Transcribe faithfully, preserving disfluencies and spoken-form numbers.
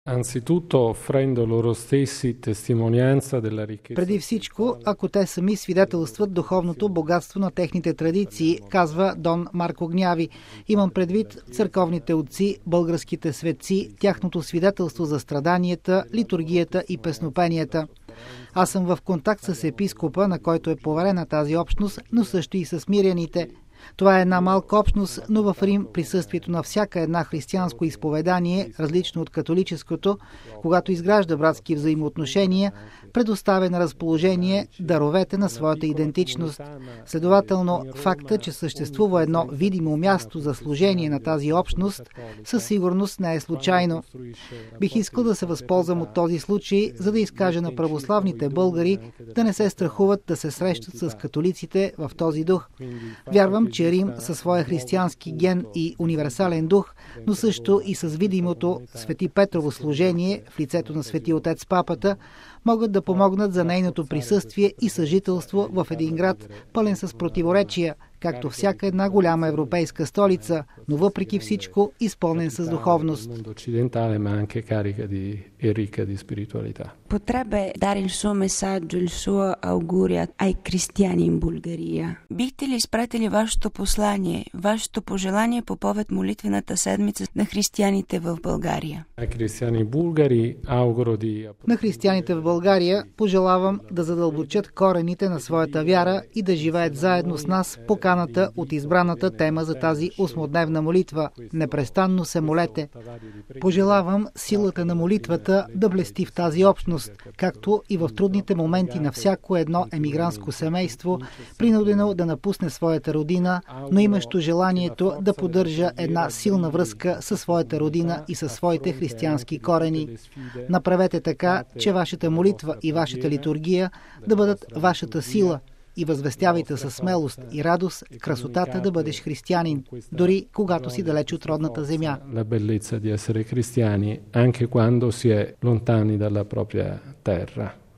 Преди всичко, ако те сами свидетелстват духовното богатство на техните традиции, казва Дон Марко Гняви. Имам предвид църковните отци, българските светци, тяхното свидетелство за страданията, литургията и песнопенията. Аз съм в контакт с епископа, на който е поверена тази общност, но също и с миряните. Това е една малка общност, но в Рим присъствието на всяка една християнско изповедание, различно от католическото, когато изгражда братски взаимоотношения, предоставя на разположение даровете на своята идентичност. Следователно, факта, че съществува едно видимо място за служение на тази общност, със сигурност не е случайно. Бих искал да се възползвам от този случай, за да изкажа на православните българи да не се страхуват да се срещат с католиците в този дух. Вярвам, че Рим със своя християнски ген и универсален дух, но също и с видимото Свети Петрово служение в лицето на Свети Отец Папата, могат да помогнат за нейното присъствие и съжителство в един град, пълен с противоречия, както всяка една голяма европейска столица, но въпреки всичко изпълнен с духовност. Potrebbe dare il suo messaggio, il suo augurio ai cristiani in Bulgaria. Бихте ли изпратили вашето послание, вашето пожелание по повод молитвената седмица на християните в България? На християните в България пожелавам да задълбочат корените на своята вяра и да живеят заедно с нас поканата от избраната тема за тази осмодневна молитва. Непрестанно се молете. Пожелавам силата на молитвата да блести в тази общност, както и в трудните моменти на всяко едно емигрантско семейство, принудено да напусне своята родина, но имащо желанието да поддържа една силна връзка със своята родина и със своите християнски корени. Направете така, че вашата молитва и вашата литургия да бъдат вашата сила, и възвестявайте със смелост и радост красотата да бъдеш християнин, дори когато си далеч от родната земя. La bellezza di essere cristiani anche quando si è lontani dalla propria terra.